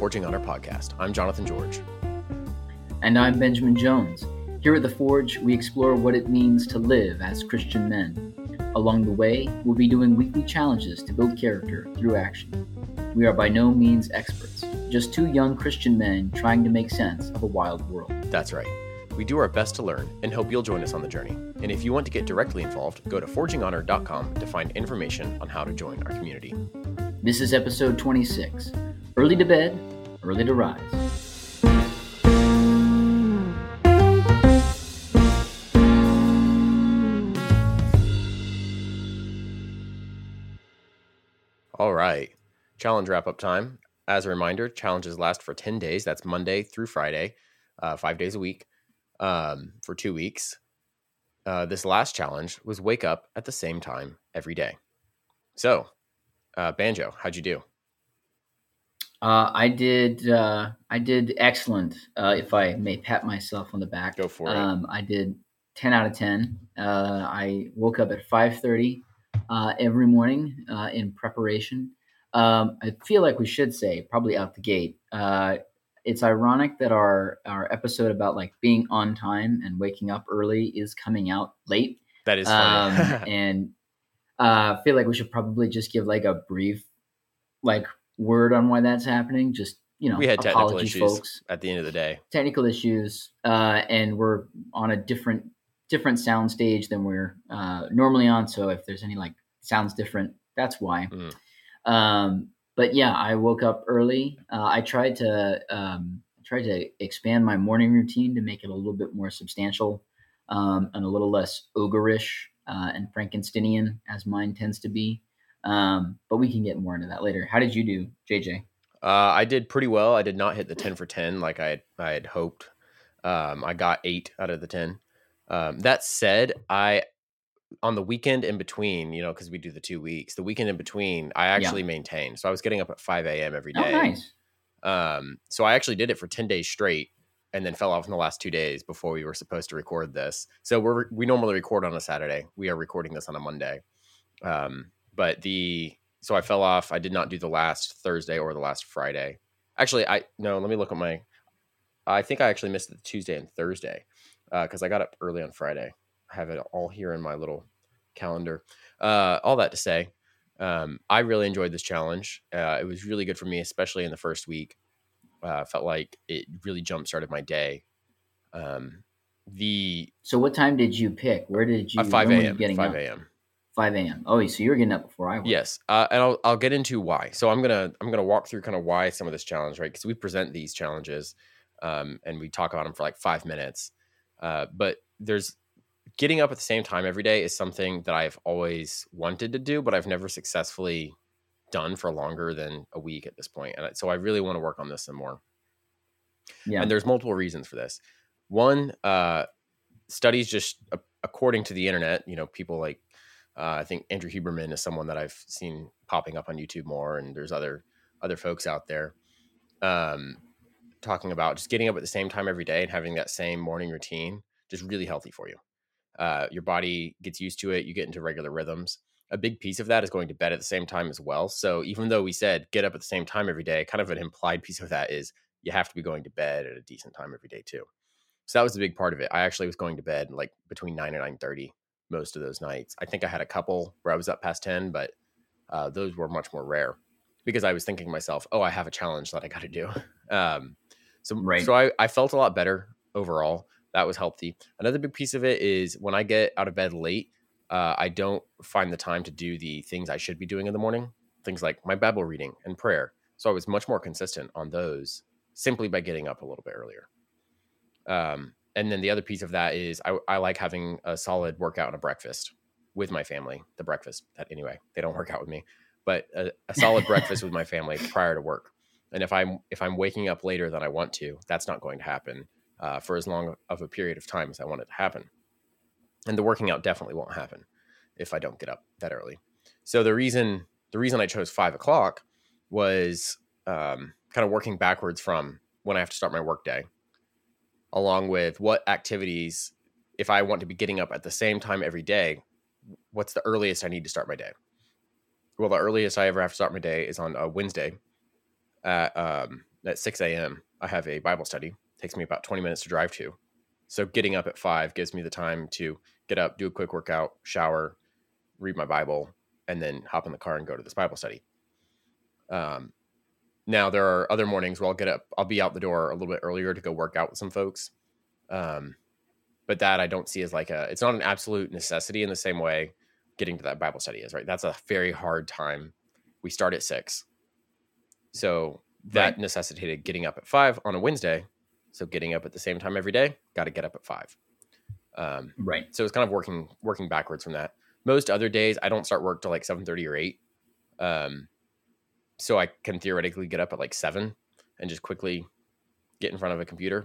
Forging Honor podcast. I'm Jonathan George. And I'm Benjamin Jones. Here at The Forge, we explore what it means to live as Christian men. Along the way, we'll be doing weekly challenges to build character through action. We are by no means experts, just two young Christian men trying to make sense of a wild world. That's right. We do our best to learn and hope you'll join us on the journey. And if you want to get directly involved, go to forginghonor.com to find information on how to join our community. This is episode 26, Early to Bed, Early to Rise. All right. Challenge wrap-up time. As a reminder, challenges last for 10 days. That's Monday through Friday, 5 days a week, for 2 weeks. This last challenge was wake up at the same time every day. So, Banjo, how'd you do? I did excellent, if I may pat myself on the back. Go for it. I did 10 out of 10. I woke up at 5:30 every morning in preparation. I feel like we should say, probably out the gate, it's ironic that our episode about like being on time and waking up early is coming out late. That is funny. And I feel like we should probably just give like a brief word on why that's happening. Just, we had technical apologies, issues folks. at the end of the day. Technical issues, and we're on a different sound stage than we're normally on. So if there's any sounds different, that's why. But yeah, I woke up early. I tried to expand my morning routine to make it a little bit more substantial and a little less ogreish and Frankensteinian as mine tends to be. But we can get more into that later. How did you do, JJ? I did pretty well. I did not hit the 10 for 10 like I had hoped. I got 8 out of the 10. That said, on the weekend in between, because we do the 2 weeks, the weekend in between, I actually maintained. So I was getting up at 5 a.m. every day. Oh, nice. So I actually did it for 10 days straight and then fell off in the last 2 days before we were supposed to record this. So we normally record on a Saturday. We are recording this on a Monday. So I fell off. I did not do the last Thursday or the last Friday. Actually, let me look at I think I actually missed the Tuesday and Thursday because I got up early on Friday. I have it all here in my little calendar. All that to say, I really enjoyed this challenge. It was really good for me, especially in the first week. Felt like it really jump-started my day. So what time did you pick? Where did you? 5 a.m. 5 a.m. 5 a.m. Oh, so you were getting up before I was. Yes, and I'll get into why. So I'm gonna walk through kind of why some of this challenge, right? Because we present these challenges, and we talk about them for 5 minutes. But there's getting up at the same time every day is something that I've always wanted to do, but I've never successfully done for longer than a week at this point. And so I really want to work on this some more. Yeah. And there's multiple reasons for this. One, studies just according to the internet, people I think Andrew Huberman is someone that I've seen popping up on YouTube more. And there's other folks out there, talking about just getting up at the same time every day and having that same morning routine, just really healthy for you. Your body gets used to it. You get into regular rhythms. A big piece of that is going to bed at the same time as well. So even though we said get up at the same time every day, kind of an implied piece of that is you have to be going to bed at a decent time every day too. So that was a big part of it. I actually was going to bed between 9 and 9:30 most of those nights. I think I had a couple where I was up past 10, but those were much more rare because I was thinking to myself, oh, I have a challenge that I got to do. So I felt a lot better overall. That was healthy. Another big piece of it is when I get out of bed late, I don't find the time to do the things I should be doing in the morning, things like my Bible reading and prayer. So I was much more consistent on those simply by getting up a little bit earlier. And then the other piece of that is I like having a solid workout and a breakfast with my family. The breakfast, anyway, they don't work out with me, but a solid breakfast with my family prior to work. And if I'm waking up later than I want to, that's not going to happen for as long of a period of time as I want it to happen. And the working out definitely won't happen if I don't get up that early. So the reason I chose 5 o'clock was kind of working backwards from when I have to start my work day, along with what activities, if I want to be getting up at the same time every day, what's the earliest I need to start my day? Well, the earliest I ever have to start my day is on a Wednesday at at 6 a.m., I have a Bible study. It takes me about 20 minutes to drive to. So getting up at 5 gives me the time to get up, do a quick workout, shower, read my Bible, and then hop in the car and go to this Bible study. Now there are other mornings where I'll get up, I'll be out the door a little bit earlier to go work out with some folks. But that I don't see as like it's not an absolute necessity in the same way getting to that Bible study is, right? That's a very hard time. We start at 6. So that necessitated getting up at 5 on a Wednesday. So getting up at the same time every day, got to get up at 5. Right. So it's kind of working backwards from that. Most other days I don't start work till like 7:30 or 8. So I can theoretically get up at like 7 and just quickly get in front of a computer.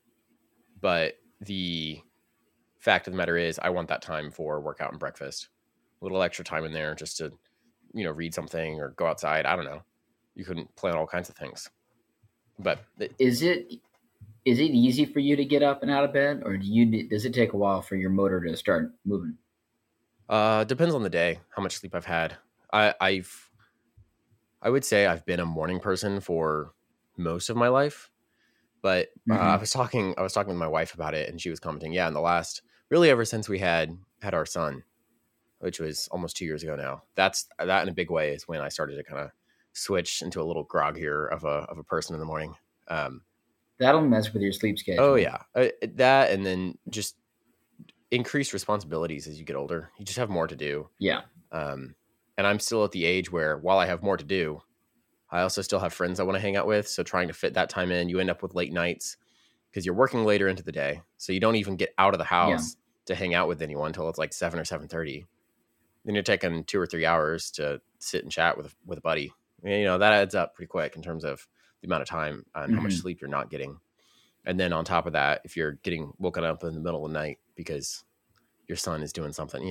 But the fact of the matter is I want that time for workout and breakfast. A little extra time in there just to, read something or go outside. I don't know. You couldn't plan all kinds of things. But is it easy for you to get up and out of bed, or does it take a while for your motor to start moving? Depends on the day, how much sleep I've had. I would say I've been a morning person for most of my life, but I was talking with my wife about it, and she was commenting, yeah, in the last, really ever since we had our son, which was almost 2 years ago now, that in a big way is when I started to kind of switch into a little groggier of a person in the morning. That'll mess with your sleep schedule. Oh yeah, that, and then just increased responsibilities as you get older. You just have more to do. Yeah. And I'm still at the age where, while I have more to do, I also still have friends I want to hang out with. So trying to fit that time in, you end up with late nights because you're working later into the day. So you don't even get out of the house to hang out with anyone until it's like 7 or 7:30. Then you're taking 2 or 3 hours to sit and chat with a buddy. That adds up pretty quick in terms of the amount of time and how much sleep you're not getting. And then on top of that, if you're getting woken up in the middle of the night because your son is doing something,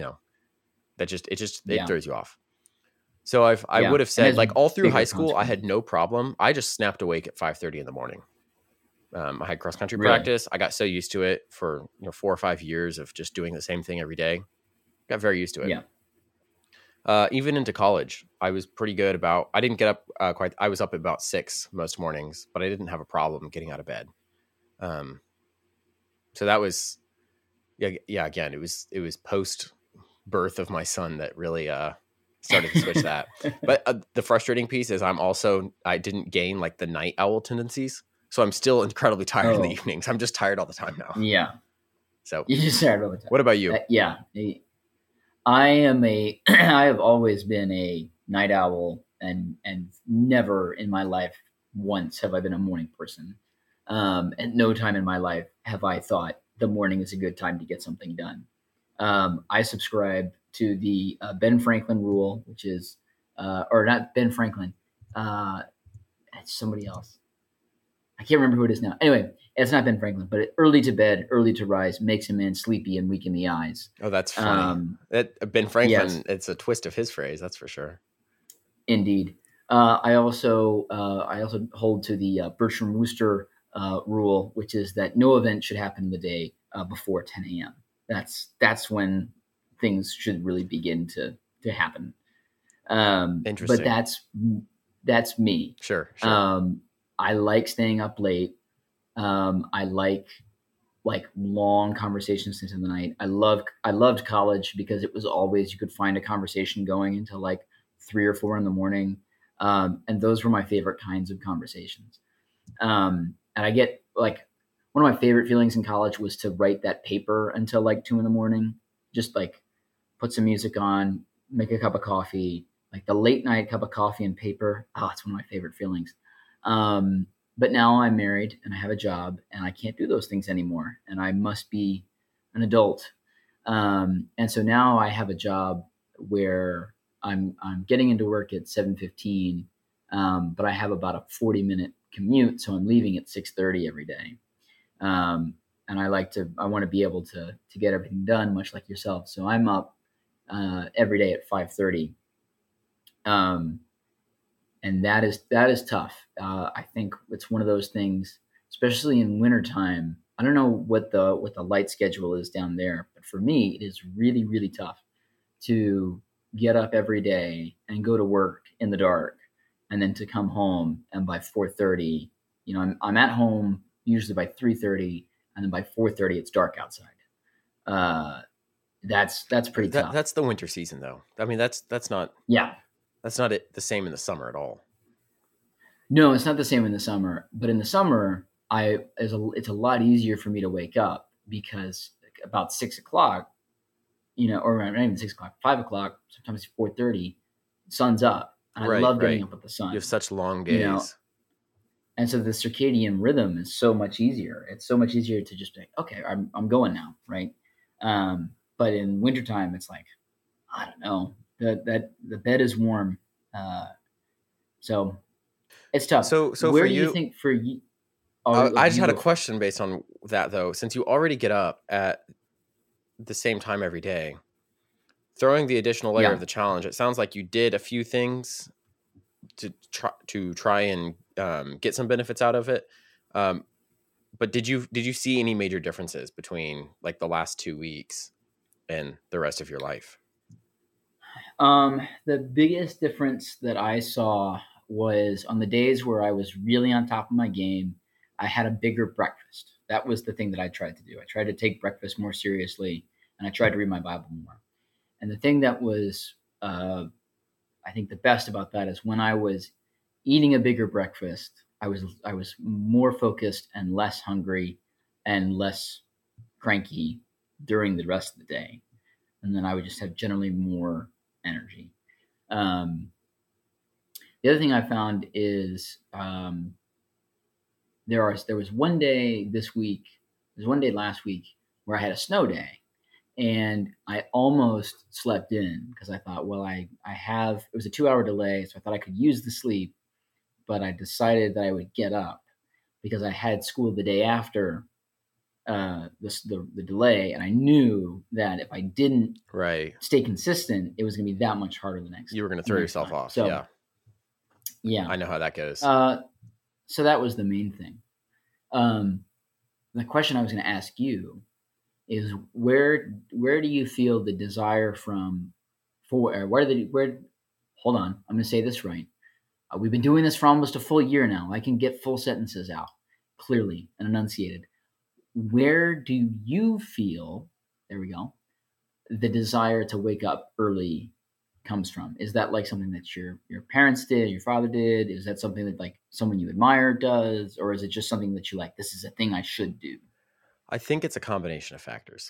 it throws you off. So I would have said, like, all through high school, I had no problem. I just snapped awake at 5:30 in the morning. I had cross country practice. I got so used to it for 4 or 5 years of just doing the same thing every day. Got very used to it. Yeah. Even into college, I was pretty good about. I didn't get up I was up at about 6 most mornings, but I didn't have a problem getting out of bed. So that was, yeah. Again, it was post birth of my son that really started to switch that. But the frustrating piece is I didn't gain like the night owl tendencies. So I'm still incredibly tired in the evenings. I'm just tired all the time now. Yeah. So you're just tired all the time. What about you? Yeah. I have always been a night owl and never in my life once have I been a morning person. At no time in my life have I thought the morning is a good time to get something done. I subscribe to the Ben Franklin rule, which is, or not Ben Franklin, it's somebody else. I can't remember who it is now. Anyway, it's not Ben Franklin, but early to bed, early to rise makes a man sleepy and weak in the eyes. Oh, that's funny. Ben Franklin, yes. It's a twist of his phrase, that's for sure. Indeed. I also hold to the Bertram Wooster rule, which is that no event should happen in the day before 10 a.m. That's when things should really begin to happen. Interesting. But that's me. Sure. I like staying up late. I like long conversations into the night. I loved college because it was always, you could find a conversation going until like 3 or 4 in the morning. And those were my favorite kinds of conversations. And I get like, one of my favorite feelings in college was to write that paper until like 2 in the morning, just like put some music on, make a cup of coffee, like the late night cup of coffee and paper. Oh, it's one of my favorite feelings. But now I'm married and I have a job and I can't do those things anymore. And I must be an adult. And so now I have a job where I'm getting into work at 7:15, but I have about a 40-minute commute. So I'm leaving at 6:30 every day. And I want to be able to get everything done, much like yourself. So I'm up every day at 5:30. And that is tough. I think it's one of those things, especially in wintertime. I don't know what the light schedule is down there, but for me, it is really, really tough to get up every day and go to work in the dark, and then to come home and by 4:30 I'm at home usually by 3:30, and then by 4:30 it's dark outside. That's pretty tough. That's the winter season, though. I mean, that's not it the same in the summer at all. No, it's not the same in the summer. But in the summer, it's a lot easier for me to wake up because about 6 o'clock, or not even 6 o'clock, 5 o'clock, sometimes 4:30, sun's up. And I love getting up with the sun. You have such long days. And so the circadian rhythm is so much easier. It's so much easier to just be like, okay, I'm going now, right? But in wintertime, it's like, I don't know, that the bed is warm, so it's tough. So where for do you think for you? I just had a question based on that, though. Since you already get up at the same time every day, throwing the additional layer of the challenge, it sounds like you did a few things to try and get some benefits out of it. But did you see any major differences between like the last 2 weeks and the rest of your life? The biggest difference that I saw was on the days where I was really on top of my game, I had a bigger breakfast. That was the thing that I tried to do. I tried to take breakfast more seriously, and I tried to read my Bible more. And the thing that was, I think, the best about that is when I was eating a bigger breakfast, I was more focused and less hungry and less cranky during the rest of the day. And then I would just have generally more energy. The other thing I found is there was one day this week, there's one day last week where I had a snow day, and I almost slept in because I thought, well, it was a 2-hour delay, so I thought I could use the sleep, but I decided that I would get up because I had school the day after the delay, and I knew that if I didn't stay consistent, it was going to be that much harder the next. You were going to throw yourself off. So, yeah, I know how that goes. So that was the main thing. The question I was going to ask you is where do you feel the desire from? Hold on, I'm going to say this right. We've been doing this for almost a full year now. I can get full sentences out clearly and enunciated. Where do you feel, there we go, the desire to wake up early comes from? Is that like something that your parents did, your father did? Is that something that like someone you admire does? Or is it just something that you like, this is a thing I should do? I think it's a combination of factors.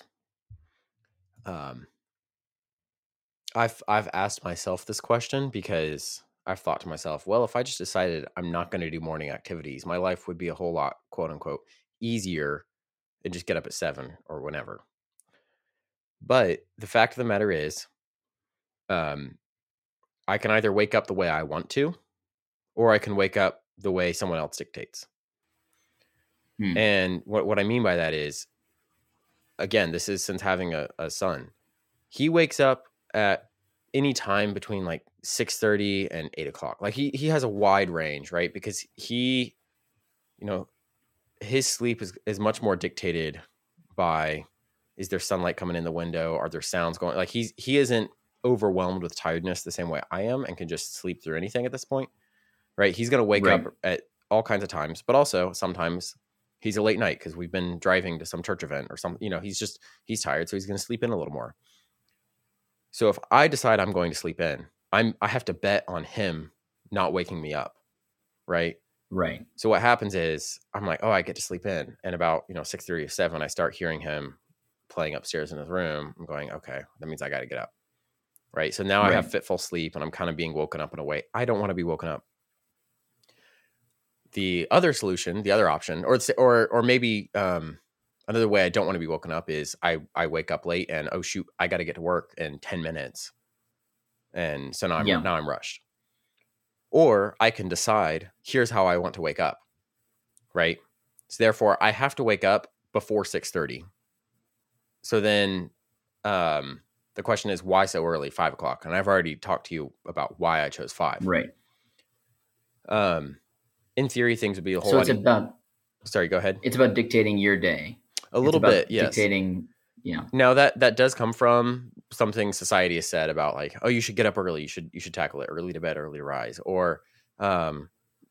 I've asked myself this question because I've thought to myself, well, if I just decided I'm not going to do morning activities, my life would be a whole lot, quote unquote, easier and just get up at 7 or whenever. But the fact of the matter is, I can either wake up the way I want to, or I can wake up the way someone else dictates. And what I mean by that is, again, this is since having a son. He wakes up at any time between like 6:30 and 8 o'clock. Like he has a wide range, right? Because he, his sleep is much more dictated by, is there sunlight coming in the window? Are there sounds going? Like he isn't overwhelmed with tiredness the same way I am and can just sleep through anything at this point, right? He's going to wake up at all kinds of times, but also sometimes he's a late night because we've been driving to some church event or something. He's tired, so he's going to sleep in a little more. So if I decide I'm going to sleep in, I have to bet on him not waking me up, right? Right. So what happens is I'm like, oh, I get to sleep in, and about 6:30 or 7, I start hearing him playing upstairs in his room. I'm going, okay, that means I got to get up, right? So now I have fitful sleep, and I'm kind of being woken up in a way I don't want to be woken up. The other solution, the other option, or maybe another way I don't want to be woken up is I wake up late and, oh shoot, I got to get to work in 10 minutes. And so now I'm rushed. Or I can decide, here's how I want to wake up, right? So therefore I have to wake up before 6:30. So then the question is, why so early, 5 o'clock? And I've already talked to you about why I chose 5. Right. In theory, things would be a whole lot. So it's about. Sorry, go ahead. It's about dictating your day. A little bit, yes. Dictating, yeah. Now that does come from something society has said about like, oh, you should get up early. You should tackle it, early to bed, early to rise, or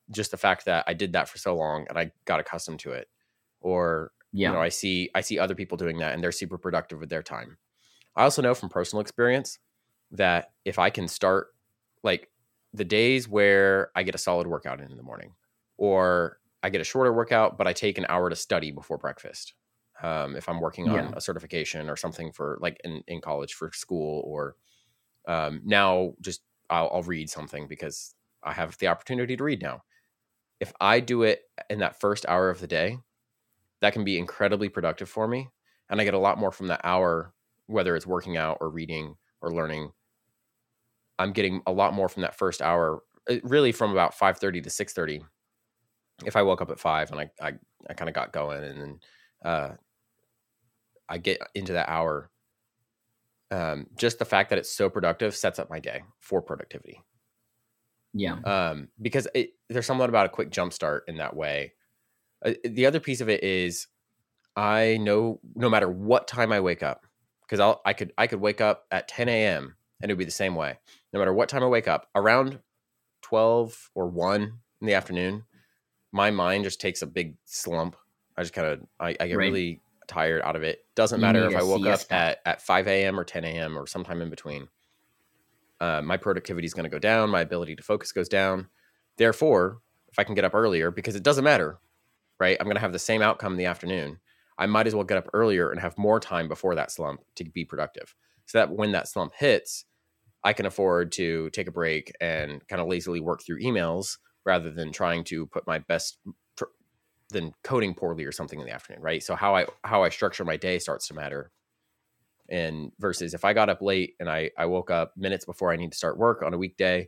just the fact that I did that for so long and I got accustomed to it. Or, I see other people doing that and they're super productive with their time. I also know from personal experience that if I can start like the days where I get a solid workout in the morning, or I get a shorter workout, but I take an hour to study before breakfast. If I'm working on a certification or something for like in college for school, or now just I'll read something because I have the opportunity to read now. If I do it in that first hour of the day, that can be incredibly productive for me. And I get a lot more from that hour, whether it's working out or reading or learning. I'm getting a lot more from that first hour, really from about 5:30 to 6:30. If I woke up at 5 and I kind of got going, and then I get into that hour, just the fact that it's so productive sets up my day for productivity. Yeah. Because there's something about a quick jump start in that way. The other piece of it is I know no matter what time I wake up, because I could wake up at 10 a.m. and it would be the same way. No matter what time I wake up, around 12 or 1 in the afternoon, my mind just takes a big slump. I just kind of I get really tired out of it. Doesn't matter if I woke up at 5 a.m. or 10 a.m. or sometime in between. My productivity is going to go down. My ability to focus goes down. Therefore, if I can get up earlier, because it doesn't matter, right? I'm going to have the same outcome in the afternoon. I might as well get up earlier and have more time before that slump to be productive. So that when that slump hits, I can afford to take a break and kind of lazily work through emails rather than trying to put my best than coding poorly or something in the afternoon, right? So how I structure my day starts to matter. And versus if I got up late and I woke up minutes before I need to start work on a weekday,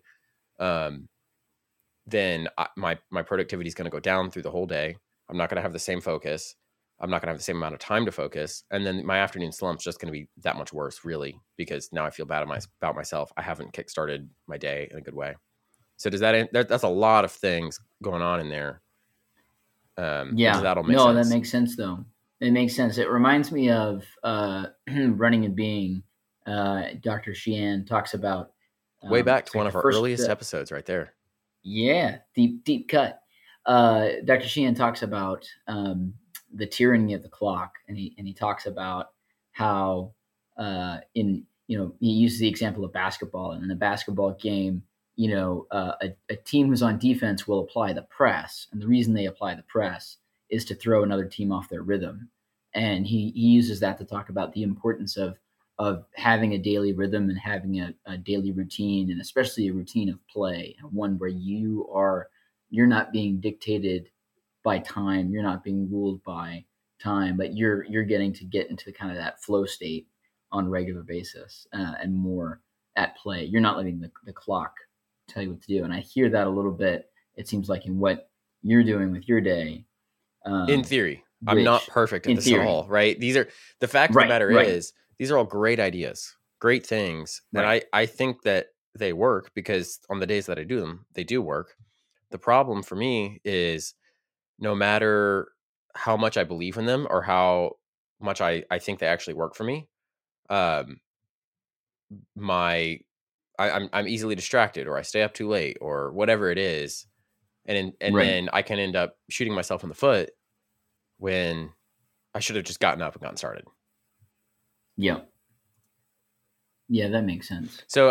then my productivity is going to go down through the whole day. I'm not going to have the same focus. I'm not going to have the same amount of time to focus. And then my afternoon slump's just going to be that much worse, really, because now I feel bad about myself. I haven't kickstarted my day in a good way. So that's a lot of things going on in there. Yeah. That'll make sense. That makes sense though. It makes sense. It reminds me of Running and Being. Dr. Sheehan talks about way back to one of our earliest episodes right there. Yeah. Deep cut. Dr. Sheehan talks about the tyranny of the clock, and he talks about how he uses the example of basketball. And in the basketball game, a team who's on defense will apply the press, and the reason they apply the press is to throw another team off their rhythm. And he uses that to talk about the importance of having a daily rhythm and having a daily routine, and especially a routine of play, one where you're not being dictated by time, you're not being ruled by time, but you're getting to get into kind of that flow state on a regular basis, and more at play. You're not letting the clock tell you what to do. And I hear that a little bit, it seems like, in what you're doing with your day. In theory. I'm not perfect at this at all, right? These are the fact of the matter is these are all great ideas, great things. And I think that they work because on the days that I do them, they do work. The problem for me is no matter how much I believe in them or how much I think they actually work for me, I'm easily distracted, or I stay up too late, or whatever it is. And then I can end up shooting myself in the foot when I should have just gotten up and gotten started. Yeah. Yeah, that makes sense. So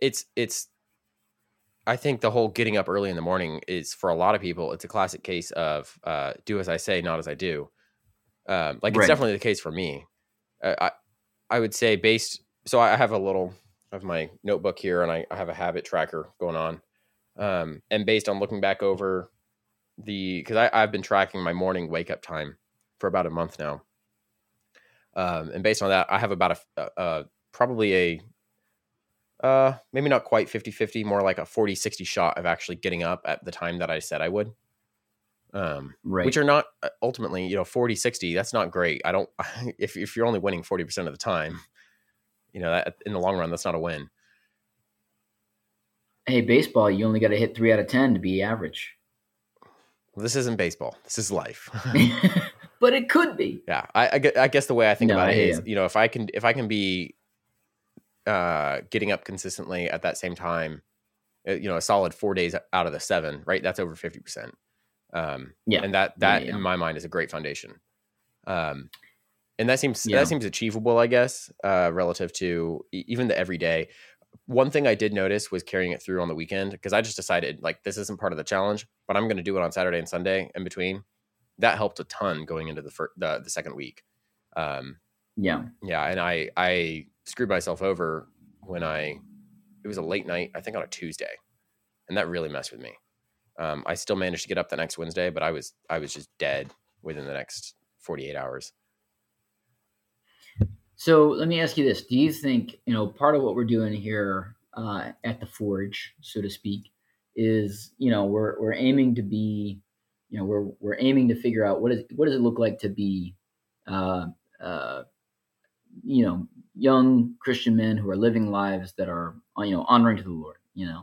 I think the whole getting up early in the morning is, for a lot of people, it's a classic case of do as I say, not as I do. It's definitely the case for me. I would say so I have a little of my notebook here, and I have a habit tracker going on. And based on looking back over because I've been tracking my morning wake up time for about a month now. And based on that, I have about probably maybe not quite 50-50, more like a 40-60 shot of actually getting up at the time that I said I would. Which are not ultimately, 40-60, that's not great. If you're only winning 40% of the time, that in the long run, that's not a win. Hey, baseball, you only got to hit 3 out of 10 to be average. Well, this isn't baseball. This is life. But it could be. Yeah. I guess the way I think about it is, if I can be getting up consistently at that same time, a solid 4 days out of the 7, right? That's over 50%. And that in my mind is a great foundation. And that seems achievable, I guess, relative to even the everyday. One thing I did notice was carrying it through on the weekend, because I just decided like this isn't part of the challenge, but I'm going to do it on Saturday and Sunday in between. That helped a ton going into the second week. And I screwed myself over when it was a late night, I think on a Tuesday, and that really messed with me. I still managed to get up the next Wednesday, but I was just dead within the next 48 hours. So let me ask you this. Do you think, part of what we're doing here at the Forge, so to speak, is, we're aiming to be, we're aiming to figure out what does it look like to be, young Christian men who are living lives that are, honoring to the Lord,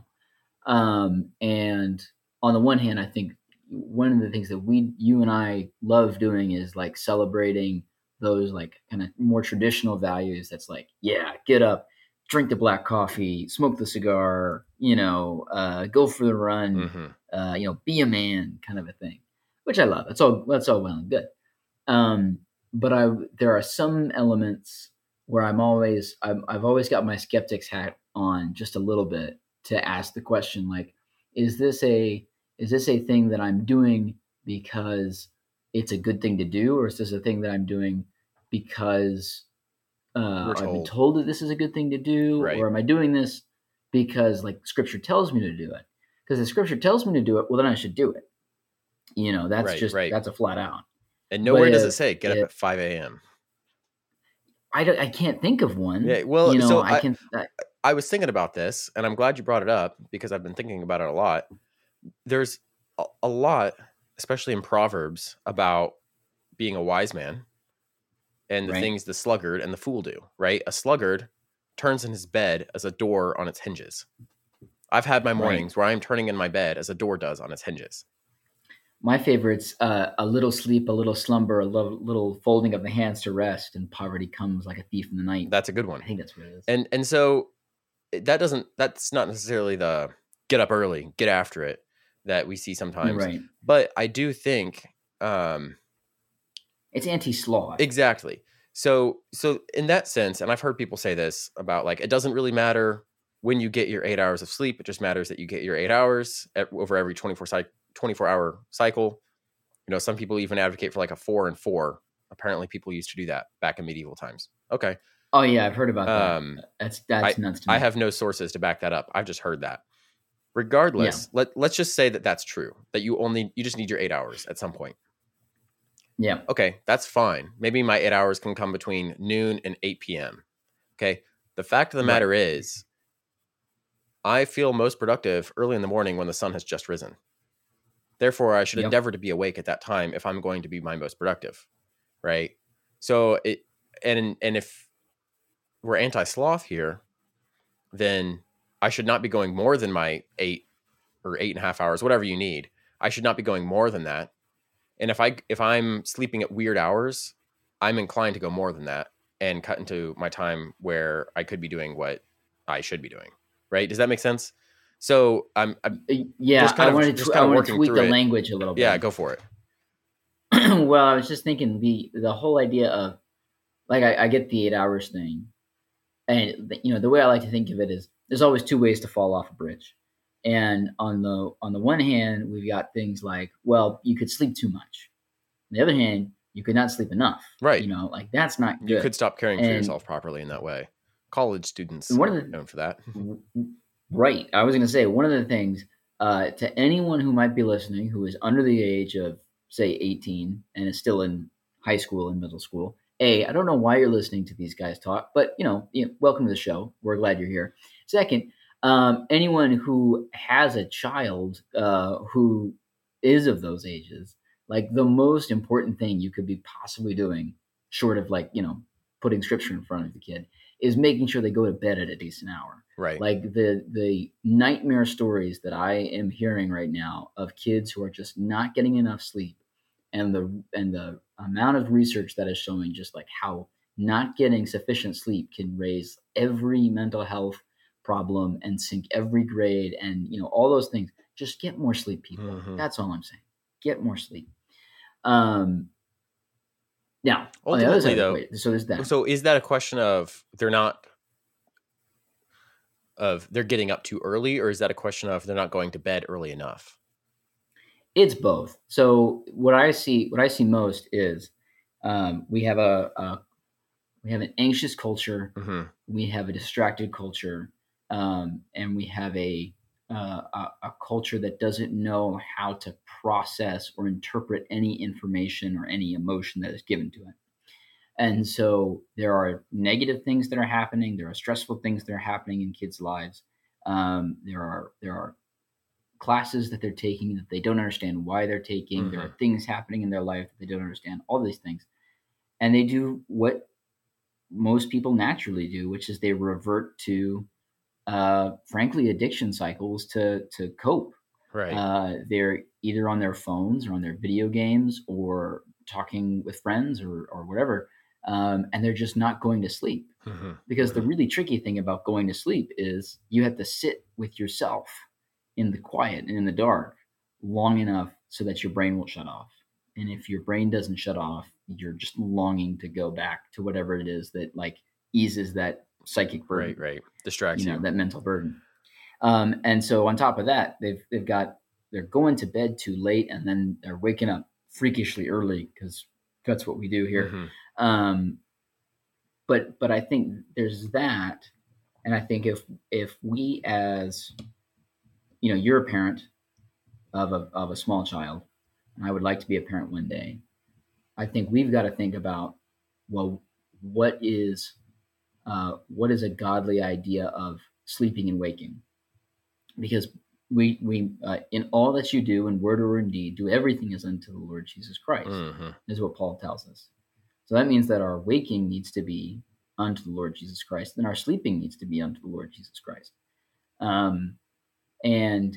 and on the one hand, I think one of the things that you and I love doing is like celebrating those like kind of more traditional values. That's like, get up, drink the black coffee, smoke the cigar, go for the run, be a man, kind of a thing, which I love. That's all well and good. But there are some elements where I've always got my skeptic's hat on just a little bit to ask the question, like, is this a thing that I'm doing because it's a good thing to do, or is this a thing that I'm doing because I've been told that this is a good thing to do, right? Or am I doing this because like Scripture tells me to do it? Because if Scripture tells me to do it, well, then I should do it. That's that's a flat out. And nowhere does it say get up at 5 a.m. I can't think of one. Yeah, well, so I was thinking about this, and I'm glad you brought it up because I've been thinking about it a lot. There's a lot, especially in Proverbs, about being a wise man and the things the sluggard and the fool do, right? A sluggard turns in his bed as a door on its hinges. I've had my mornings where I'm turning in my bed as a door does on its hinges. My favorite's a little sleep, a little slumber, a little folding of the hands to rest, and poverty comes like a thief in the night. That's a good one. I think that's what it is. And so that's not necessarily the get up early, get after it that we see sometimes. Right. But I do think it's anti-sloth. Exactly. So in that sense, and I've heard people say this about like, it doesn't really matter when you get your 8 hours of sleep. It just matters that you get your 8 hours over every 24-hour cycle. Some people even advocate for like a 4 and 4. Apparently people used to do that back in medieval times. Okay. Oh yeah, I've heard about that. That's nuts to me. I have no sources to back that up. I've just heard that. Regardless, let's just say that that's true, that you just need your 8 hours at some point. Yeah. Okay, that's fine. Maybe my 8 hours can come between noon and 8 p.m. Okay. The fact of the matter is, I feel most productive early in the morning when the sun has just risen. Therefore, I should endeavor to be awake at that time if I'm going to be my most productive. Right. So and if we're anti-sloth here, then I should not be going more than my 8 or 8.5 hours, whatever you need. I should not be going more than that. And if I'm sleeping at weird hours, I'm inclined to go more than that and cut into my time where I could be doing what I should be doing. Right? Does that make sense? So I'm just kind I want to tweak the language a little bit. Yeah, go for it. Well, I was just thinking the whole idea of like I get the 8 hours thing, and the way I like to think of it is there's always two ways to fall off a bridge. And on the one hand, we've got things like, well, you could sleep too much. On the other hand, you could not sleep enough. Right. Like that's not good. You could stop caring for yourself properly in that way. College students are known for that. Right. I was going to say one of the things to anyone who might be listening who is under the age of, say, 18 and is still in high school and middle school. I don't know why you're listening to these guys talk, but welcome to the show. We're glad you're here. Second, anyone who has a child who is of those ages, like the most important thing you could be possibly doing, short of like putting Scripture in front of the kid, is making sure they go to bed at a decent hour. Right. Like the nightmare stories that I am hearing right now of kids who are just not getting enough sleep, and the amount of research that is showing just like how not getting sufficient sleep can raise every mental health problem and sink every grade and all those things. Just get more sleep, people. Mm-hmm. That's all I'm saying. Get more sleep. Now, on the other Ultimately, side of the though, equation, so there's that. so is that a question of they're getting up too early, or is that a question of they're not going to bed early enough? It's both. So what I see most is we have an anxious culture, Mm-hmm. we have a distracted culture, and we have a culture that doesn't know how to process or interpret any information or any emotion that is given to it. And so there are negative things that are happening. There are stressful things that are happening in kids' lives. There are classes that they're taking that they don't understand why they're taking. There Mm-hmm. are things happening in their life that they don't understand. All these things, and they do what most people naturally do, which is they revert to, frankly, addiction cycles to cope. Right. They're either on their phones or on their video games or talking with friends or whatever, and they're just not going to sleep. Mm-hmm. Because the Mm-hmm. really tricky thing about going to sleep is you have to sit with yourself in the quiet and in the dark long enough so that your brain will shut off. And if your brain doesn't shut off, you're just longing to go back to whatever it is that like eases that psychic burden, Right. Distracts you. that mental burden. And so on top of that, they're going to bed too late and then they're waking up freakishly early because that's what we do here. Mm-hmm. But I think there's that, and I think if we as you're a parent of a small child, and I would like to be a parent one day. I think we've got to think about, well, what is a godly idea of sleeping and waking? Because we in all that you do, in word or in deed, do everything as unto the Lord Jesus Christ, Mm-hmm. is what Paul tells us. So that means that our waking needs to be unto the Lord Jesus Christ, and our sleeping needs to be unto the Lord Jesus Christ. And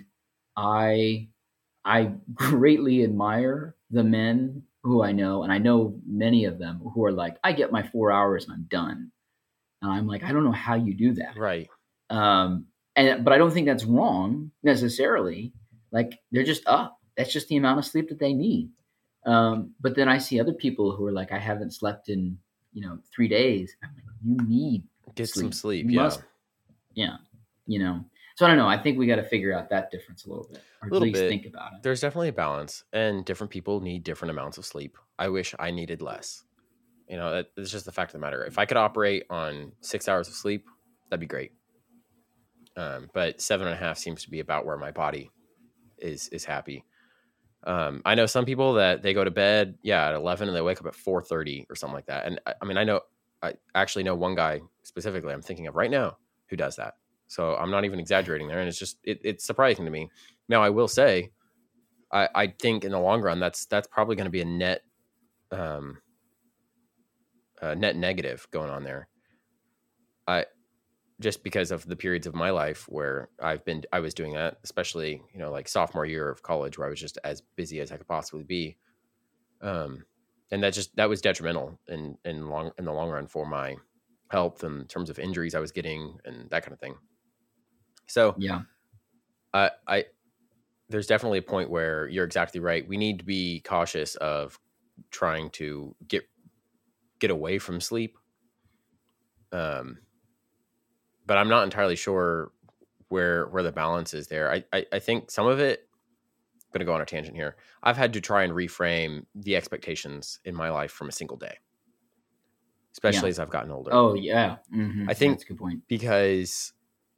I greatly admire the men who I know, and I know many of them who are like, I get my 4 hours and I'm done. And I'm like, I don't know how you do that. Right. But I don't think that's wrong necessarily. Like they're just up. That's just the amount of sleep that they need. But then I see other people who are like, I haven't slept in 3 days. I'm like, you need Get some sleep. You Yeah. must, yeah. So I don't know. I think we got to figure out that difference a little bit, or A at little least bit. think about it. There's definitely a balance, and different people need different amounts of sleep. I wish I needed less. It's just the fact of the matter. If I could operate on 6 hours of sleep, that'd be great. But 7.5 seems to be about where my body is happy. I know some people that they go to bed, at 11 and they wake up at 4:30 or something like that. And I actually know one guy specifically I'm thinking of right now who does that. So I'm not even exaggerating there. And it's just, it's surprising to me. Now I will say, I think in the long run, that's probably going to be a net negative going on there. Just because of the periods of my life where I was doing that, especially, like sophomore year of college where I was just as busy as I could possibly be. And that was detrimental in the long run for my health in terms of injuries I was getting and that kind of thing. So Yeah. There's definitely a point where you're exactly right. We need to be cautious of trying to get away from sleep. But I'm not entirely sure where the balance is there. I think some of it, I'm going to go on a tangent here. I've had to try and reframe the expectations in my life from a single day, especially as I've gotten older. Oh yeah. Mm-hmm. I think that's a good point. Because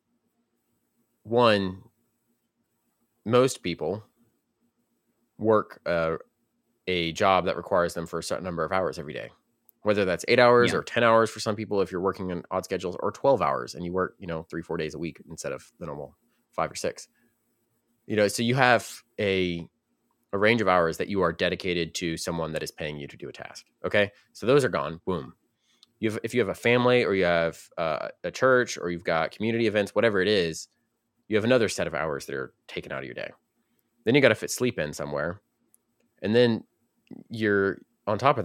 one, most people work a job that requires them for a certain number of hours every day, whether that's 8 hours or 10 hours for some people, if you're working in odd schedules, or 12 hours and you work, 3-4 days a week instead of the normal 5 or 6. So you have a range of hours that you are dedicated to someone that is paying you to do a task. Okay. So those are gone. Boom. If you have a family, or you have a church, or you've got community events, whatever it is, you have another set of hours that are taken out of your day. Then you got to fit sleep in somewhere. And then you're on top of that,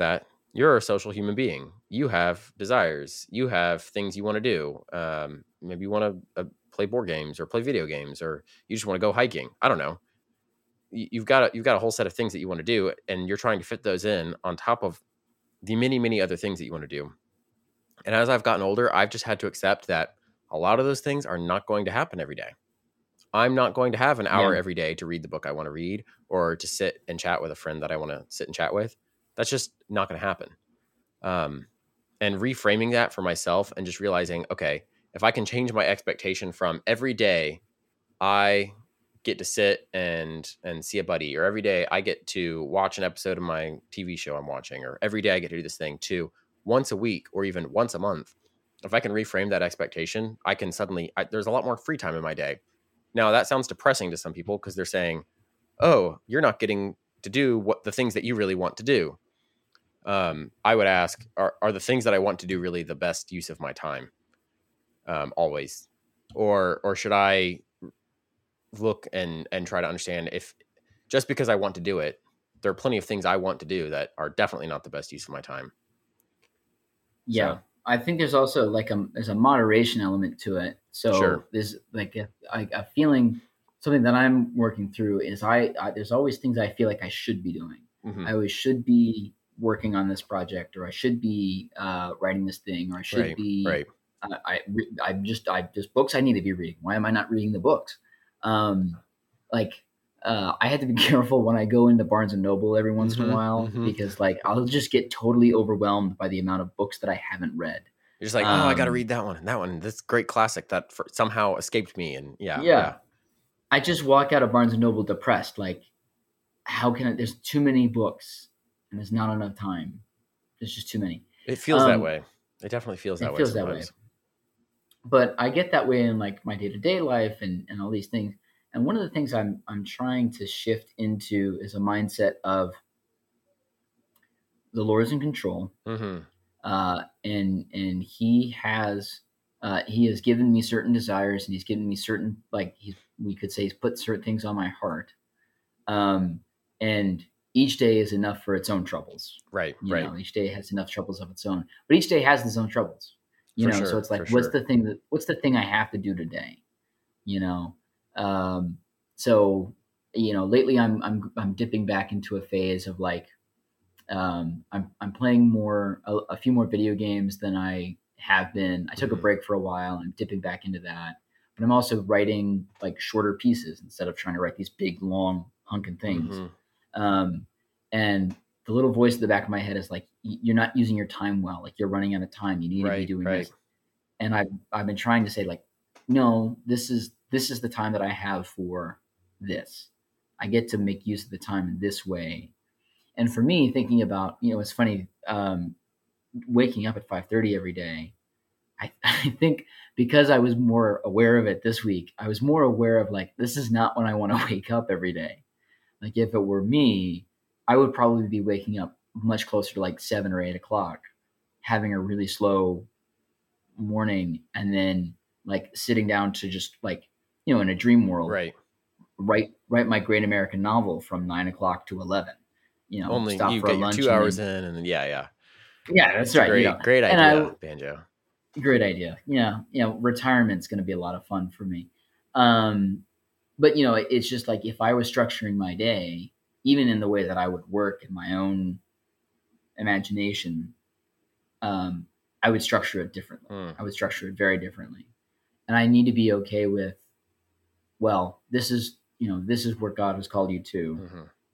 You're a social human being. You have desires. You have things you want to do. Maybe you want to play board games or play video games, or you just want to go hiking. I don't know. You've got a whole set of things that you want to do, and you're trying to fit those in on top of the many, many other things that you want to do. And as I've gotten older, I've just had to accept that a lot of those things are not going to happen every day. I'm not going to have an hour every day to read the book I want to read or to sit and chat with a friend that I want to sit and chat with. That's just not going to happen. And reframing that for myself and just realizing, okay, if I can change my expectation from every day I get to sit and see a buddy, or every day I get to watch an episode of my TV show I'm watching, or every day I get to do this thing, to once a week or even once a month, if I can reframe that expectation, I can suddenly, there's a lot more free time in my day. Now that sounds depressing to some people because they're saying, oh, you're not getting to do what the things that you really want to do. I would ask, are the things that I want to do really the best use of my time? Always, or should I look and try to understand if just because I want to do it, there are plenty of things I want to do that are definitely not the best use of my time. Yeah. So, I think there's also like there's a moderation element to it. So sure. There's like a feeling, something that I'm working through is I there's always things I feel like I should be doing. Mm-hmm. I always should be working on this project, or I should be writing this thing, or I should be right. I'm just books I need to be reading. Why am I not reading the books? I had to be careful when I go into Barnes and Noble every once in a while, because like I'll just get totally overwhelmed by the amount of books that I haven't read. You're just like, oh, I got to read that one and that one. This great classic that somehow escaped me. And yeah. I just walk out of Barnes and Noble depressed. Like, how can there's too many books and there's not enough time. There's just too many. It feels that way. It definitely feels that way. It feels that way. But I get that way in like my day-to-day life and all these things. And one of the things I'm trying to shift into is a mindset of the Lord is in control, and He has given me certain desires, and He's given me certain, like we could say He's put certain things on my heart, and each day is enough for its own troubles. Right. You know, each day has enough troubles of its own, but each day has its own troubles. You know, so it's like, what's the thing I have to do today? You know. So, you know, lately I'm dipping back into a phase of like, I'm playing a few more video games than I have been. I took a break for a while. I'm dipping back into that, but I'm also writing like shorter pieces instead of trying to write these big, long hunking things. And the little voice in the back of my head is like, you're not using your time well. Like, you're running out of time. You need to be doing this. And I've been trying to say like, no, this is the time that I have for this. I get to make use of the time in this way. And for me, thinking about, you know, it's funny, waking up at 5:30 every day, I think because I was more aware of it this week, I was more aware of like, this is not when I want to wake up every day. Like, if it were me, I would probably be waking up much closer to like 7 or 8 o'clock, having a really slow morning, and then like sitting down to just like, you know, in a dream world, write my great American novel from 9 o'clock to 11. You know, only stop you for get a lunch 2 hours in, and then yeah, that's right. Great idea, Banjo. Great idea. Yeah, you know, retirement's going to be a lot of fun for me. But you know, it's just like, if I was structuring my day, even in the way that I would work in my own imagination, I would structure it differently. I would structure it very differently. And I need to be okay with, well, this is where God has called you to.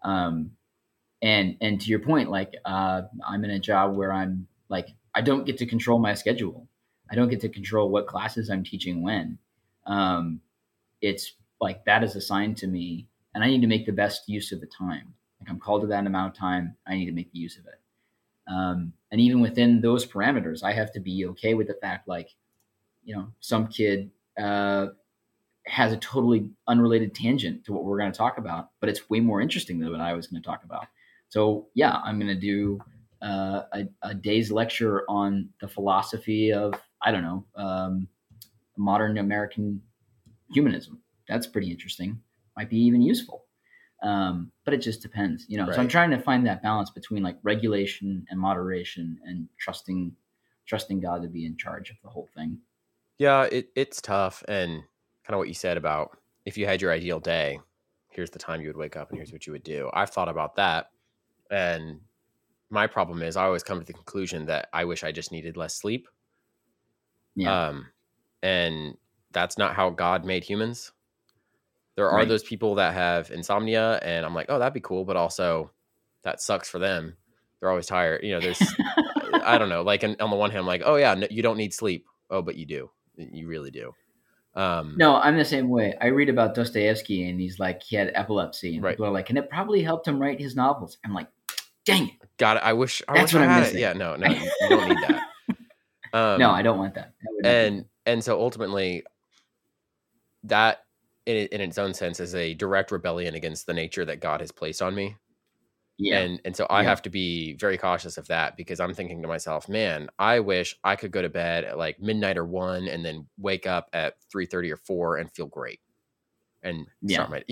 And to your point, like, I'm in a job where I'm like, I don't get to control my schedule. I don't get to control what classes I'm teaching when. It's like, that is assigned to me, and I need to make the best use of the time. Like, I'm called to that amount of time. I need to make the use of it. And even within those parameters, I have to be okay with the fact, like, you know, some kid has a totally unrelated tangent to what we're going to talk about, but it's way more interesting than what I was going to talk about. So yeah, I'm going to do a day's lecture on the philosophy of, I don't know, modern American humanism. That's pretty interesting. Might be even useful. But it just depends, you know. So I'm Right. trying to find that balance between like regulation and moderation and trusting God to be in charge of the whole thing. Yeah, it's tough. And kind of what you said about if you had your ideal day, here's the time you would wake up and here's what you would do. I've thought about that. And my problem is I always come to the conclusion that I wish I just needed less sleep. Yeah. And that's not how God made humans. There are Right. those people that have insomnia, and I'm like, oh, that'd be cool, but also that sucks for them. They're always tired. You know, there's, I don't know. Like, on the one hand, I'm like, oh yeah, no, you don't need sleep. Oh, but you do. You really do. No, I'm the same way. I read about Dostoevsky, and he's like he had epilepsy, and Right. people are like, and it probably helped him write his novels. I'm like, dang it, God, I wish that's I what I'm had it. missing. Yeah, no, you don't need that. No, I don't want that. That would not be good. And so ultimately, that in its own sense is a direct rebellion against the nature that God has placed on me. Yeah. And so I have to be very cautious of that, because I'm thinking to myself, man, I wish I could go to bed at like midnight or 1 and then wake up at 3:30 or 4 and feel great and start my,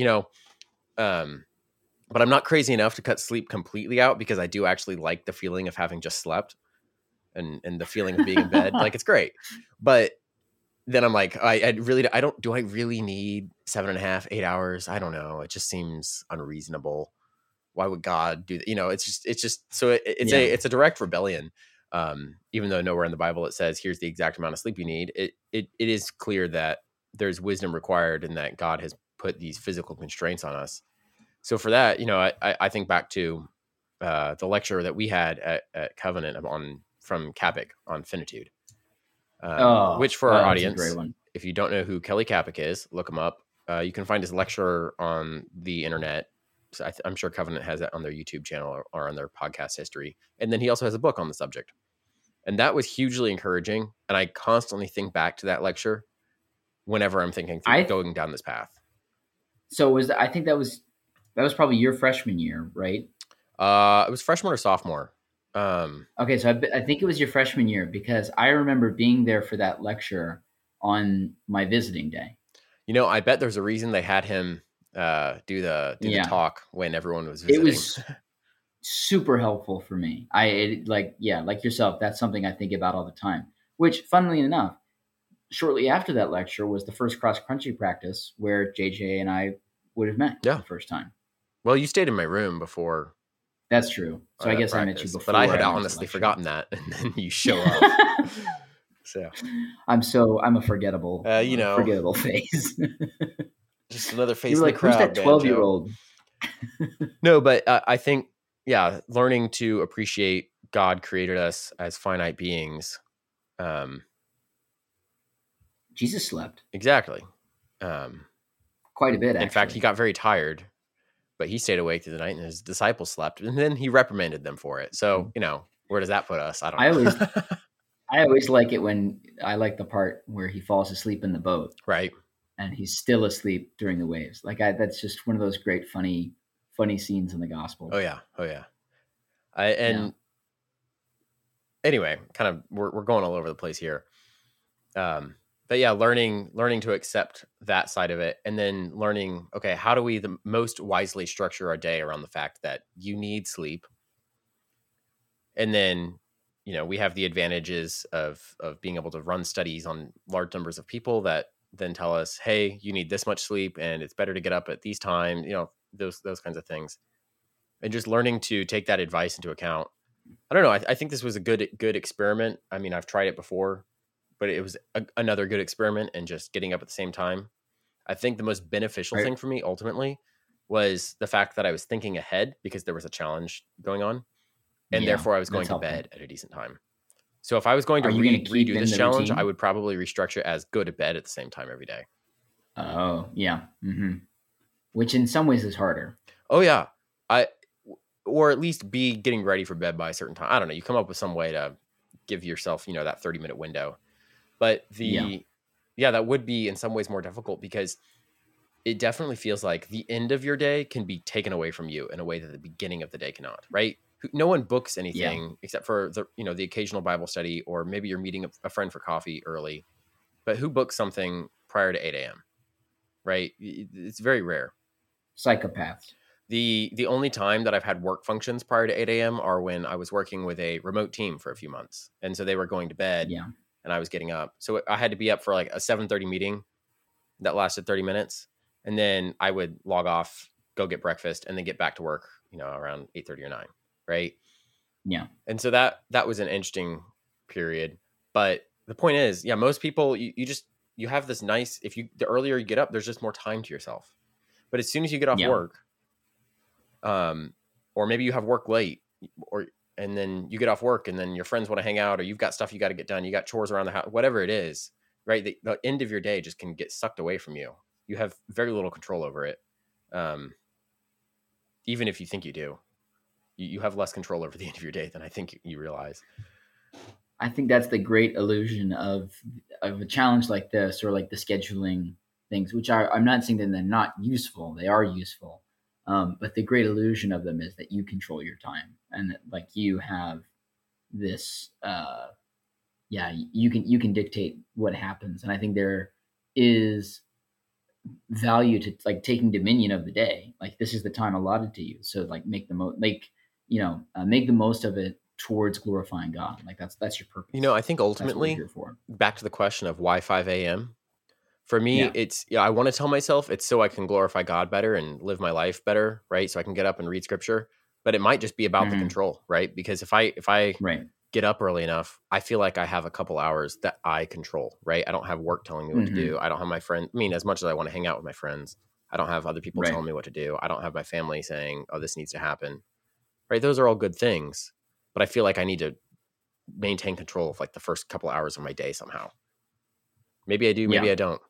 but I'm not crazy enough to cut sleep completely out, because I do actually like the feeling of having just slept and the feeling of being in bed. Like, it's great. But then I'm like, I really need 7.5, 8 hours? I don't know. It just seems unreasonable. Why would God do that? You know, it's just, so it's a direct rebellion. Even though nowhere in the Bible it says, here's the exact amount of sleep you need. It is clear that there's wisdom required, and that God has put these physical constraints on us. So for that, you know, I think back to the lecture that we had at Covenant from Kapik on finitude, which for our that's a great audience, one. if you don't know who Kelly Kapik is, look him up. You can find his lecture on the internet. So I'm sure Covenant has that on their YouTube channel or on their podcast history. And then he also has a book on the subject. And that was hugely encouraging. And I constantly think back to that lecture whenever I'm thinking through going down this path. So I think that was probably your freshman year, right? It was freshman or sophomore. Okay, so I think it was your freshman year, because I remember being there for that lecture on my visiting day. You know, I bet there's a reason they had him do the talk when everyone was visiting. It was super helpful for me. Like yourself, that's something I think about all the time. Which, funnily enough, shortly after that lecture was the first cross country practice where JJ and I would have met the first time. Well, you stayed in my room before. That's true. So I guess practice. I met you before. But I had honestly forgotten that, and then you show up. So I'm a forgettable, forgettable face. Just another face. You were like, who's that 12-year-old? No, but I think, learning to appreciate God created us as finite beings. Jesus slept. Exactly. Quite a bit, actually. In fact, he got very tired, but he stayed awake through the night, and his disciples slept, and then he reprimanded them for it. So, where does that put us? I don't know. I always like it when I like the part where he falls asleep in the boat. Right. And he's still asleep during the waves. Like that's just one of those great, funny scenes in the gospel. Oh yeah. Anyway, kind of, we're going all over the place here. But yeah, learning to accept that side of it, and then learning, okay, how do we the most wisely structure our day around the fact that you need sleep? And then, we have the advantages of being able to run studies on large numbers of people that then tell us, hey, you need this much sleep, and it's better to get up at these times, those kinds of things. And just learning to take that advice into account. I don't know. I think this was a good experiment. I mean, I've tried it before, but it was another good experiment, and just getting up at the same time. I think the most beneficial thing for me ultimately was the fact that I was thinking ahead, because there was a challenge going on, and therefore I was going to bed at a decent time. So if I was going to redo this challenge, routine? I would probably restructure it as go to bed at the same time every day. Oh, yeah. Mm-hmm. Which in some ways is harder. Oh, yeah. Or at least be getting ready for bed by a certain time. I don't know. You come up with some way to give yourself, that 30-minute window. But that would be in some ways more difficult, because it definitely feels like the end of your day can be taken away from you in a way that the beginning of the day cannot, right? No one books anything except for the occasional Bible study, or maybe you're meeting a friend for coffee early. But who books something prior to 8 a.m., right? It's very rare. Psychopaths. The only time that I've had work functions prior to 8 a.m. are when I was working with a remote team for a few months. And so they were going to bed Yeah. and I was getting up. So I had to be up for like a 7:30 meeting that lasted 30 minutes. And then I would log off, go get breakfast, and then get back to work, around 8:30 or 9, right? Yeah. And so that was an interesting period. But the point is, yeah, most people, you have this nice, the earlier you get up, there's just more time to yourself. But as soon as you get off Yeah. work, or maybe you have work late, and then you get off work and then your friends want to hang out, or you've got stuff you got to get done, you got chores around the house, whatever it is, right? The end of your day just can get sucked away from you. You have very little control over it. Even if you think you do, you have less control over the end of your day than I think you realize. I think that's the great illusion of a challenge like this, or like the scheduling things, which I'm not saying that they're not useful. They are useful. But the great illusion of them is that you control your time, and that, like, you have this, you can dictate what happens. And I think there is value to like taking dominion of the day. Like, this is the time allotted to you. So like make the most of it towards glorifying God. Like that's your purpose. I think ultimately, back to the question of why 5 a.m. For me, it's, I want to tell myself it's so I can glorify God better and live my life better, right? So I can get up and read scripture. But it might just be about the control, right? Because if I get up early enough, I feel like I have a couple hours that I control, right? I don't have work telling me what to do. I don't have my friend. I mean, as much as I want to hang out with my friends, I don't have other people telling me what to do. I don't have my family saying, oh, this needs to happen, right? Those are all good things. But I feel like I need to maintain control of like the first couple hours of my day somehow. Maybe I do, maybe I don't.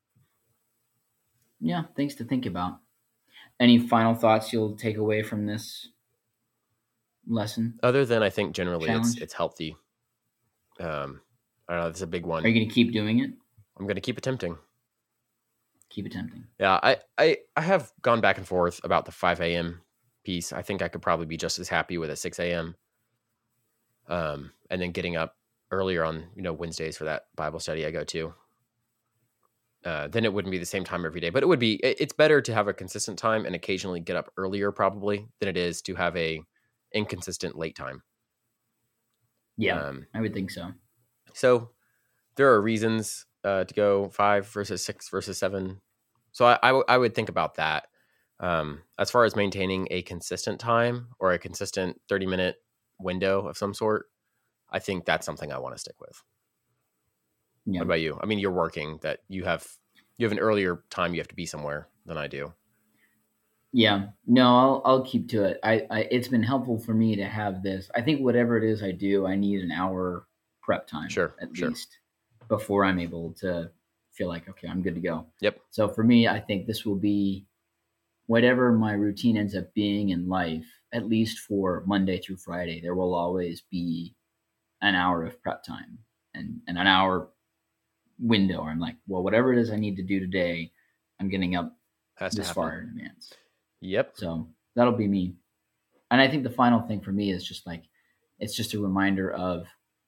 Yeah, things to think about. Any final thoughts you'll take away from this lesson? Other than I think generally it's healthy. I don't know. That's a big one. Are you going to keep doing it? I'm going to keep attempting. Keep attempting. Yeah, I have gone back and forth about the 5 a.m. piece. I think I could probably be just as happy with a 6 a.m. And then getting up earlier on, Wednesdays for that Bible study I go to. Then it wouldn't be the same time every day, but it's better to have a consistent time and occasionally get up earlier probably than it is to have a inconsistent late time. Yeah, I would think so. So there are reasons to go 5 versus 6 versus 7. So I would think about that. As far as maintaining a consistent time or a consistent 30-minute window of some sort, I think that's something I want to stick with. Yeah. What about you? I mean, you're working, that you have an earlier time you have to be somewhere than I do. Yeah, no, I'll keep to it. It's been helpful for me to have this. I think whatever it is I do, I need an hour prep time, at least, before I'm able to feel like, okay, I'm good to go. Yep. So for me, I think this will be whatever my routine ends up being in life, at least for Monday through Friday, there will always be an hour of prep time and an hour window. I'm like, well, whatever it is I need to do today, I'm getting up this far in advance. Yep. So that'll be me. And I think the final thing for me is just like, it's just a reminder of,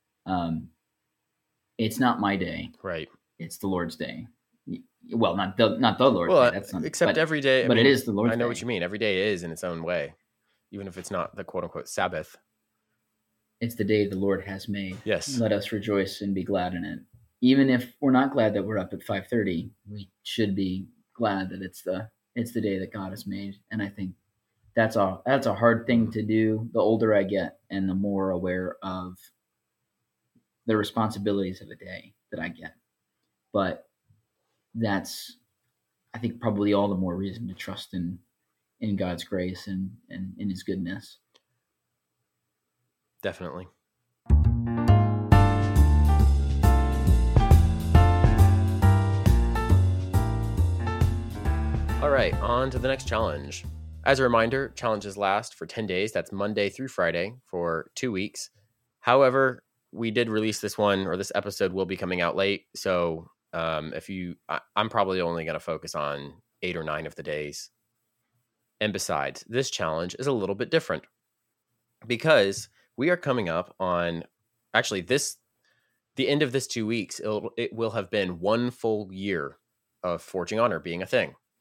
it's not my day. Right. It's the Lord's day. Well, not the Lord's day. That's not, except every day. But it is the Lord's day. I know what you mean. Every day is in its own way, even if it's not the quote unquote Sabbath. It's the day the Lord has made. Yes. Let us rejoice and be glad in it. Even if we're not glad that we're up at 5:30, we should be glad that it's the day that God has made. And I think that's a hard thing to do the older I get and the more aware of the responsibilities of a day that I get. But that's, I think, probably all the more reason to trust in God's grace and in his goodness. Definitely. All right, on to the next challenge. As a reminder, challenges last for 10 days. That's Monday through Friday for 2 weeks. However, we did release this one, or this episode will be coming out late. So I'm probably only going to focus on 8 or 9 of the days. And besides, this challenge is a little bit different because we are coming up on, actually, the end of this 2 weeks. It will have been 1 full year of Forging Honor being a thing.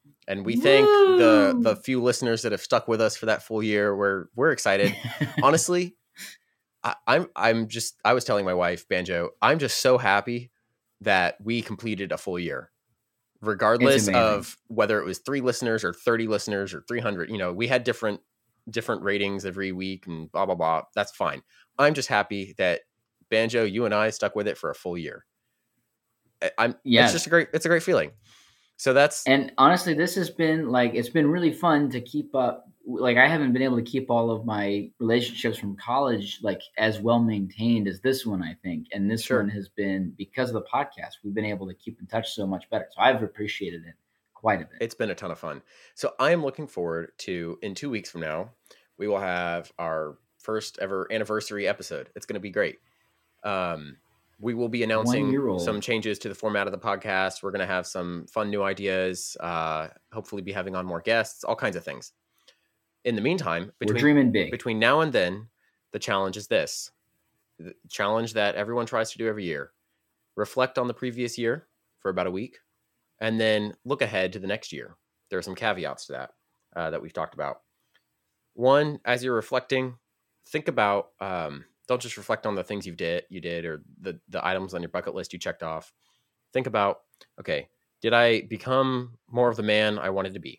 And we thank the few listeners that have stuck with us for that full year. We're excited. Honestly, I was telling my wife, Banjo, I'm just so happy that we completed a full year, regardless of whether it was 3 listeners or 30 listeners or 300. We had different ratings every week and blah, blah, blah. That's fine. I'm just happy that Banjo, you and I stuck with it for a full year. It's a great feeling. So and honestly, this has been it's been really fun to keep up. Like, I haven't been able to keep all of my relationships from college as well maintained as this one, I think. And this one has been, because of the podcast, we've been able to keep in touch so much better. So I've appreciated it quite a bit. It's been a ton of fun. So I am looking forward to, in 2 weeks from now, we will have our first ever anniversary episode. It's going to be great. We will be announcing some changes to the format of the podcast. We're going to have some fun new ideas, hopefully be having on more guests, all kinds of things. In the meantime, we're dreaming big. Between now and then, the challenge is this. The challenge that everyone tries to do every year. Reflect on the previous year for about a week, and then look ahead to the next year. There are some caveats to that that we've talked about. One, as you're reflecting, think about... don't just reflect on the things you did or the items on your bucket list you checked off. Think about, okay, did I become more of the man I wanted to be?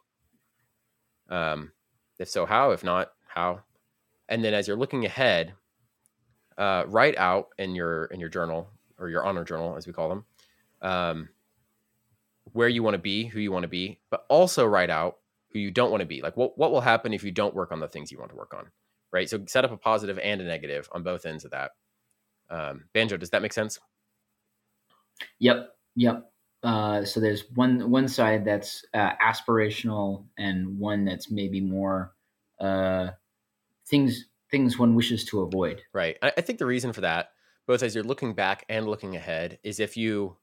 If so, how? If not, how? And then as you're looking ahead, write out in your journal, or your honor journal, as we call them, where you want to be, who you want to be, but also write out who you don't want to be. Like, what will happen if you don't work on the things you want to work on? Right. So set up a positive and a negative on both ends of that. Banjo, does that make sense? Yep. So there's one side that's aspirational, and one that's maybe more things one wishes to avoid. Right. I think the reason for that, both as you're looking back and looking ahead, is if you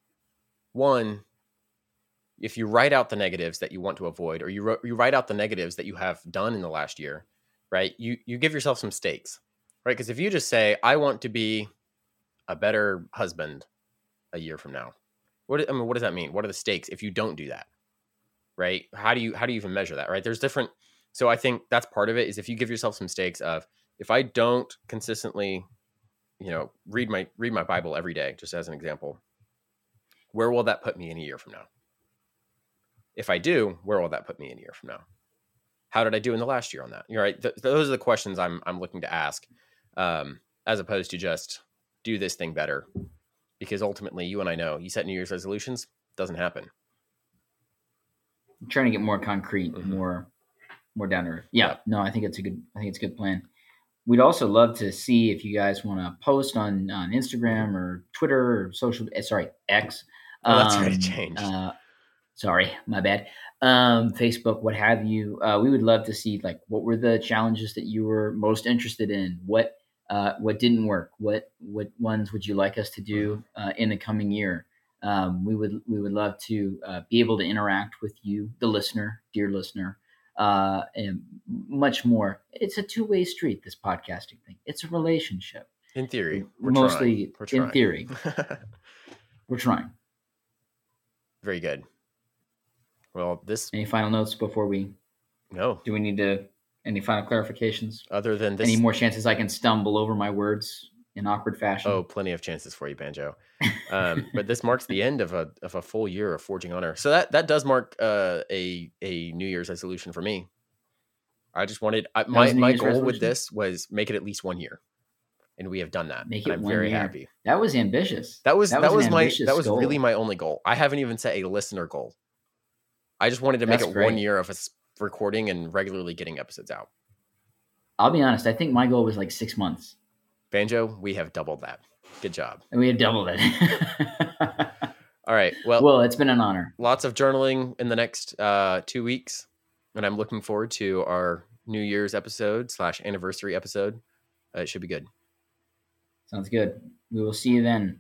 write out the negatives that you want to avoid, or you write out the negatives that you have done in the last year, right? You give yourself some stakes, right? Because if you just say, I want to be a better husband a year from now, what does that mean? What are the stakes if you don't do that, right? How do you even measure that, right? There's different. So I think that's part of it, is if you give yourself some stakes of, if I don't consistently, read my Bible every day, just as an example, where will that put me in a year from now? If I do, where will that put me in a year from now? How did I do in the last year on that? You're right. Those are the questions I'm looking to ask, as opposed to just do this thing better. Because ultimately, you and I know, you set New Year's resolutions, doesn't happen. I'm trying to get more concrete, more down to earth. Yeah. No, I think it's a good plan. We'd also love to see if you guys want to post on Instagram or Twitter or X. Oh, that's right. It changed. Sorry, my bad. Facebook, what have you. We would love to see, what were the challenges that you were most interested in? What didn't work? What ones would you like us to do in the coming year? We would love to be able to interact with you, the listener, dear listener, and much more. It's a two-way street, this podcasting thing. It's a relationship. In theory. We're trying. In theory. We're trying. Very good. Well, any final notes before we? No. Do we need any final clarifications? Other than this, any more chances I can stumble over my words in awkward fashion? Oh, plenty of chances for you, Banjo. But this marks the end of a full year of Forging Honor. So that does mark a New Year's resolution for me. I just wanted my goal with this was make it at least 1 year, and we have done that. I'm very happy. That was ambitious. That was really my only goal. I haven't even set a listener goal. I just wanted to make it great. 1 year of us recording and regularly getting episodes out. I'll be honest. I think my goal was 6 months. Banjo, we have doubled that. Good job. And we have doubled it. All right. Well, it's been an honor. Lots of journaling in the next 2 weeks. And I'm looking forward to our New Year's episode / anniversary episode. It should be good. Sounds good. We will see you then.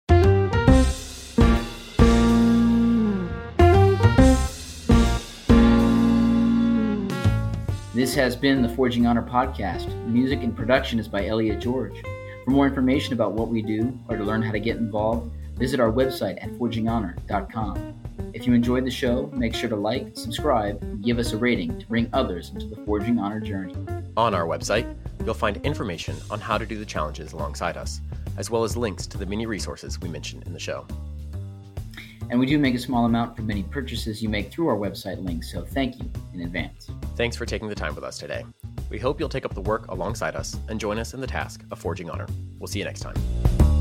This has been the Forging Honor podcast. Music and production is by Elliot George. For more information about what we do or to learn how to get involved, visit our website at forginghonor.com. If you enjoyed the show, make sure to like, subscribe, and give us a rating to bring others into the Forging Honor journey. On our website, you'll find information on how to do the challenges alongside us, as well as links to the many resources we mentioned in the show. And we do make a small amount from any purchases you make through our website link, so thank you in advance. Thanks for taking the time with us today. We hope you'll take up the work alongside us and join us in the task of Forging Honor. We'll see you next time.